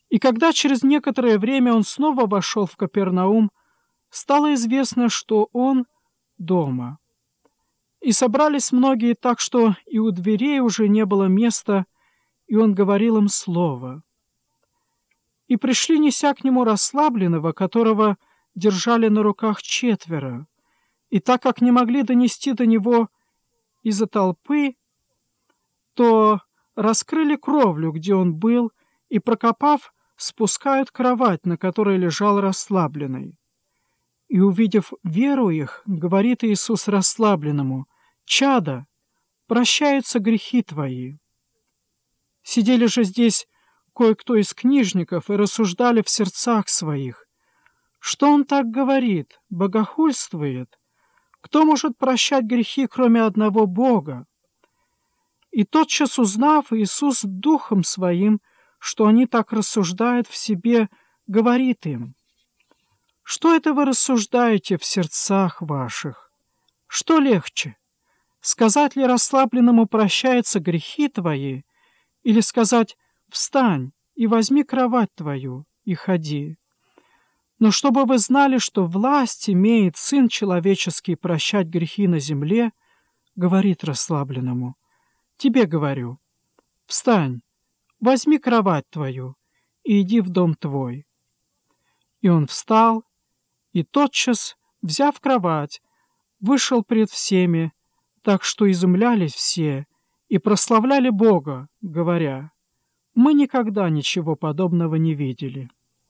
И когда через некоторое время он снова вошел в Капернаум, стало известно, что он дома. И собрались многие так, что и у дверей уже не было места, и он говорил им слово. И пришли, неся к нему расслабленного, которого держали на руках 4, и так как не могли донести до него из-за толпы, то раскрыли кровлю, где он был, и, прокопав, спускают кровать, на которой лежал расслабленный. И, увидев веру их, говорит Иисус расслабленному: «Чадо, прощаются грехи твои». Сидели же здесь кое-кто из книжников и рассуждали в сердцах своих: что он так говорит, богохульствует? Кто может прощать грехи, кроме одного Бога? И тотчас узнав Иисус Духом Своим, что они так рассуждают в себе, говорит им: что это вы рассуждаете в сердцах ваших? Что легче, сказать ли расслабленному: прощаются грехи твои, или сказать: встань и возьми кровать твою и ходи? Но чтобы вы знали, что власть имеет Сын Человеческий прощать грехи на земле, говорит расслабленному: тебе говорю, встань, возьми кровать твою и иди в дом твой. И он встал, и тотчас, взяв кровать, вышел пред всеми, так что изумлялись все и прославляли Бога, говоря: мы никогда ничего подобного не видели.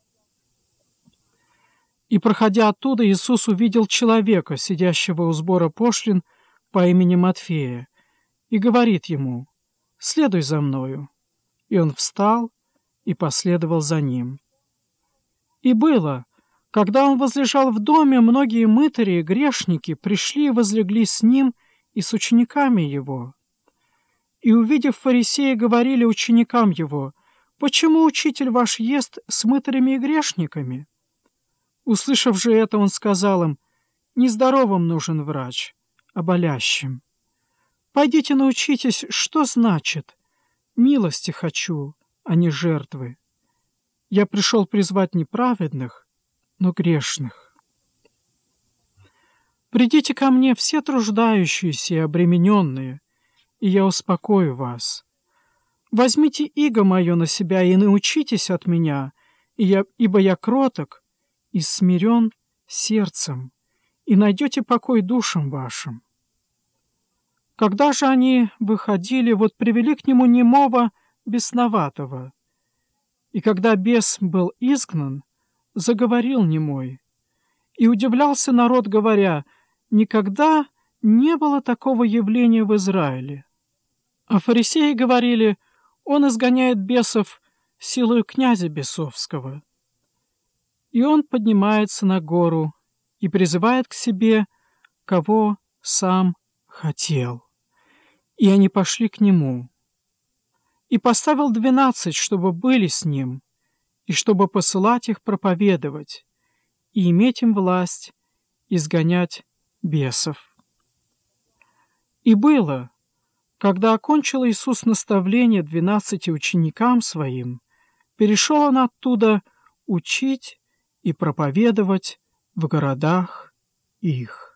И, проходя оттуда, Иисус увидел человека, сидящего у сбора пошлин, по имени Матфея, и говорит ему: следуй за мною. И он встал и последовал за ним. И было, когда он возлежал в доме, многие мытари и грешники пришли и возлегли с ним и с учениками его. И, увидев фарисеи, говорили ученикам его: почему учитель ваш ест с мытарями и грешниками? Услышав же это, он сказал им: нездоровым нужен врач, а болящим. Пойдите научитесь, что значит: милости хочу, а не жертвы. Я пришел призвать не праведных, но грешных. Придите ко мне все труждающиеся и обремененные, и я успокою вас. Возьмите иго мое на себя и научитесь от меня, ибо я кроток и смирен сердцем, и найдете покой душам вашим. Когда же они выходили, вот привели к нему немого бесноватого. И когда бес был изгнан, заговорил немой. И удивлялся народ, говоря: никогда не было такого явления в Израиле. А фарисеи говорили: он изгоняет бесов силою князя бесовского. И он поднимается на гору и призывает к себе, кого сам хотел. И они пошли к нему. И поставил 12, чтобы были с ним, и чтобы посылать их проповедовать, и иметь им власть изгонять бесов. И было, когда окончил Иисус наставление 12 ученикам своим, перешел он оттуда учить и проповедовать в городах их.